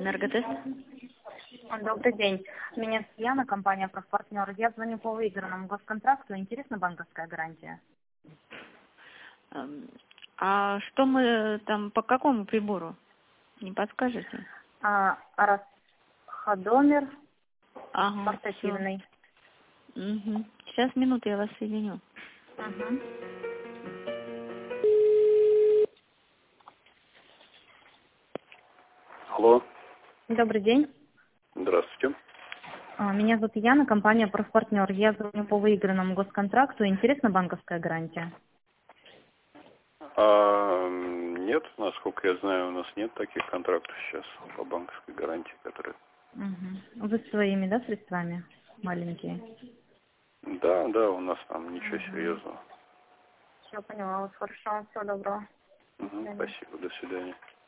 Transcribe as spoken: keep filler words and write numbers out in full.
Энерготест. Добрый день. Меня Яна, компания «Профпартнер». Я звоню по выигранному госконтракту. Интересна банковская гарантия? Эм, А что мы там, по какому прибору? Не подскажете? А, Расходомер Ага, портативный. Угу. Сейчас, минуту, я вас соединю. Мгм. Алло, Добрый день. здравствуйте. А, Меня зовут Яна, компания «Профпартнер». Я звоню по выигранному госконтракту. Интересна банковская гарантия? А, нет, насколько я знаю, у нас нет таких контрактов сейчас по банковской гарантии, которые... Угу. Вы своими, да, средствами маленькие? Да, да, у нас там ничего Угу. серьезного. Все, поняла вас. Хорошо. Всего доброго. До Мгм, свидания. спасибо, до свидания.